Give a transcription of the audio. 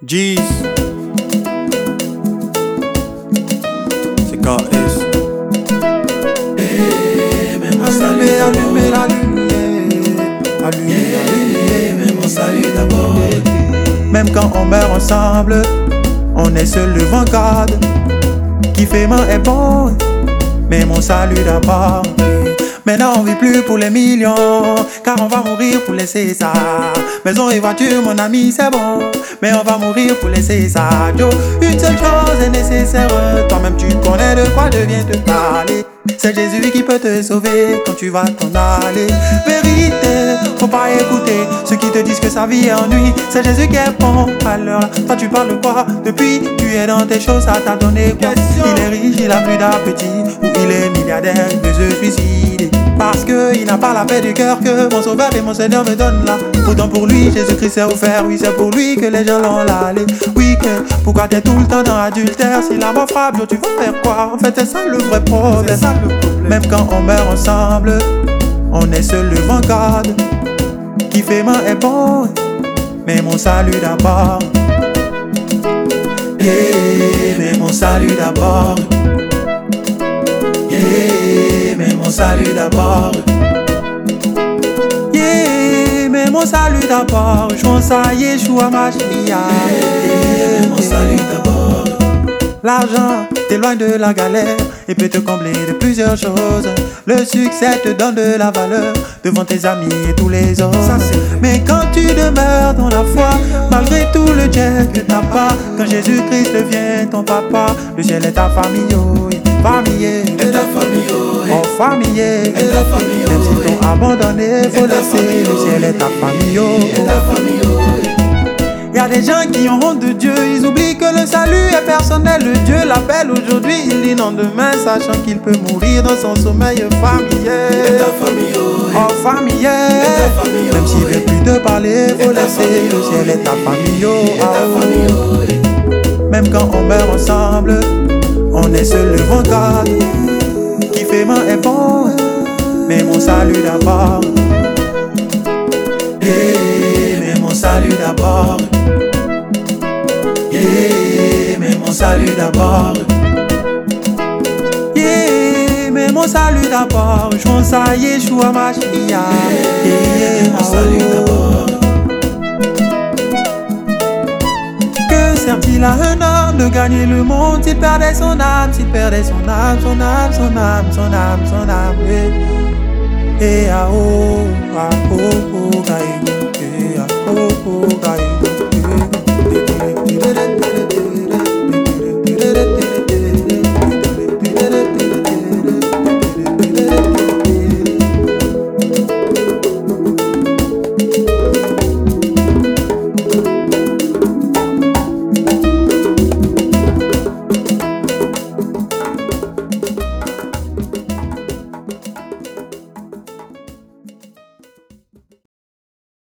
Jeez, c'est KS. Allumez la lumière, allumez la lumière, même on salue d'abord. Même quand on meurt ensemble, on est seul devant God. Qui fait main est bon, mais mon salut d'abord. Maintenant on vit plus pour les millions, car on va mourir pour laisser ça. Maison et voiture, mon ami, c'est bon, mais on va mourir pour laisser ça. Yo, une seule chose est nécessaire, toi-même tu connais de quoi je viens te parler. C'est Jésus qui peut te sauver quand tu vas t'en aller. Vérité, faut pas écouter ceux qui te disent que sa vie est ennui. C'est Jésus qui est bon. Alors, toi tu parles de quoi? Depuis, tu es dans tes choses, ça t'a donné quoi? Il est riche, il a plus d'appétit, ou il est milliardaire, il veut se suicider. Parce qu'il n'a pas la paix du cœur que mon sauveur et mon Seigneur me donnent là. Pourtant pour lui, Jésus-Christ s'est offert. Oui, c'est pour lui que les gens l'ont allé. Oui, que pourquoi t'es tout le temps dans l'adultère? Si la mort frappe, tu vas faire quoi? En fait, c'est ça le vrai problème. Même quand on meurt ensemble, on est seul devant God. Qui fait main est bon, mais mon salut d'abord. Yeah, mais mon salut d'abord. Yeah, mais mon salut d'abord. Yeah, mais mon salut d'abord. Je pense à Yeshua Mashiach. Yeah, mon salut d'abord. L'argent t'éloigne de la galère et peut te combler de plusieurs choses. Le succès te donne de la valeur devant tes amis et tous les autres. Mais quand tu demeures dans la foi, malgré tout le jet que t'as pas, quand Jésus-Christ devient ton papa, le ciel est ta famille, oh, famille, Et ta famille, oh, famille, et ta famille, même s'ils t'ont abandonné, faut laisser, le ciel est ta famille, et ta famille, Y'a des gens qui ont honte de Dieu, ils oublient que le salut est personnel. Le Dieu l'appelle aujourd'hui, il dit non demain, sachant qu'il peut mourir dans son sommeil familier. et ta famille, Oh familier, même s'il veut plus te parler, faut laisser, le ciel est ta famille. et ta famille, Même quand on meurt ensemble, on est seul devant God. Qui fait main est bon, mais mon salut d'abord. yeah, mais mon salut d'abord. Yeah, mais mon salut d'abord. Yeah, mais mon salut d'abord. Je pense à Yeshua Mashiach. Yeah, mon salut d'abord. Que sert-il à un homme de gagner le monde s'il perdait son âme, s'il perdait son âme, son âme, son âme, son âme, son âme, et ah oh, ah oh, oh, ah,